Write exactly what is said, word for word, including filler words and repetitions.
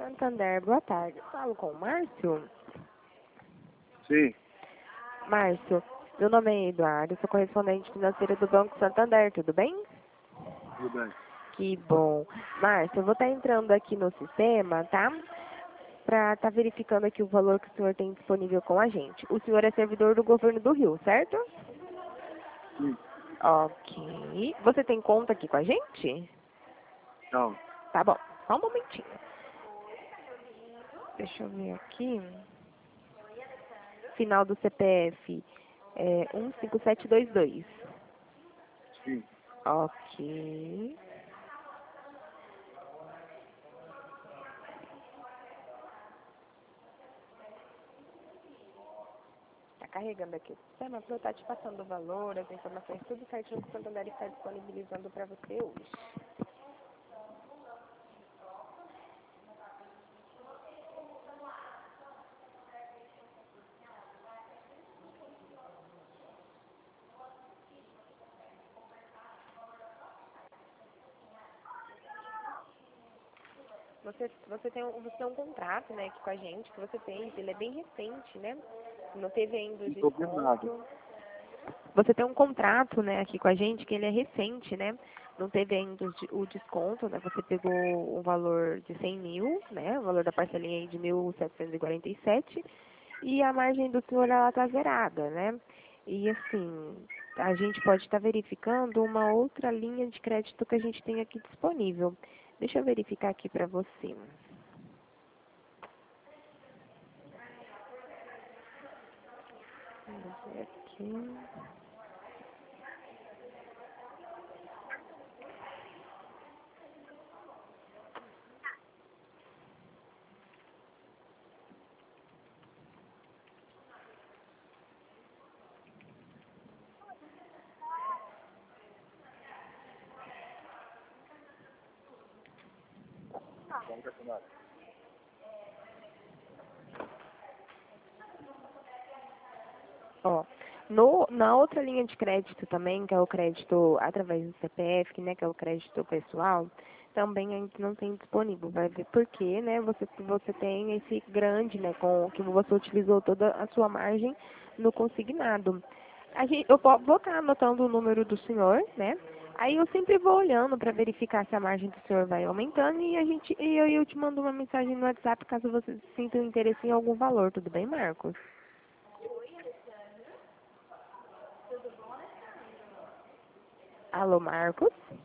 Santander, boa tarde. Falo com o Márcio? Sim. Márcio, meu nome é Eduardo, sou correspondente financeira do Banco Santander, tudo bem? Tudo bem. Que bom. Márcio, eu vou estar entrando aqui no sistema, tá? Para estar verificando aqui o valor que o senhor tem disponível com a gente. O senhor é servidor do governo do Rio, certo? Sim. Ok. Você tem conta aqui com a gente? Não. Tá bom, só um momentinho. Deixa eu ver aqui. Final do C P F é um cinco sete dois dois. Sim. Ok. Tá carregando aqui o sistema para eu estar te passando o valor, as informações, tudo certinho que o Santander está disponibilizando para você hoje. Você, você, tem um, você tem um contrato, né, aqui com a gente, que você tem, ele é bem recente, né? Não teve ainda o Não tô vendo nada. desconto. Você tem um contrato, né, aqui com a gente, que ele é recente, né? Não teve ainda o de- o desconto, né? Você pegou um valor de cem mil, né? O valor da parcelinha aí de mil setecentos e quarenta e sete. E a margem do senhor, ela tá zerada, né? E assim, a gente pode estar verificando uma outra linha de crédito que a gente tem aqui disponível. Deixa eu verificar aqui para você. Vamos ver aqui. Vamos questionar. Ó, no, na outra linha de crédito também, que é o crédito através do C P F, né, que é o crédito pessoal, também a gente não tem disponível. Vai ver por quê, né? Você, você tem esse grande, né, com que você utilizou toda a sua margem no consignado. A gente, eu po- vou estar anotando o número do senhor, né? Aí eu sempre vou olhando para verificar se a margem do senhor vai aumentando e a gente e eu, eu te mando uma mensagem no WhatsApp caso você sinta um interesse em algum valor, tudo bem, Marcos? Alô, Marcos?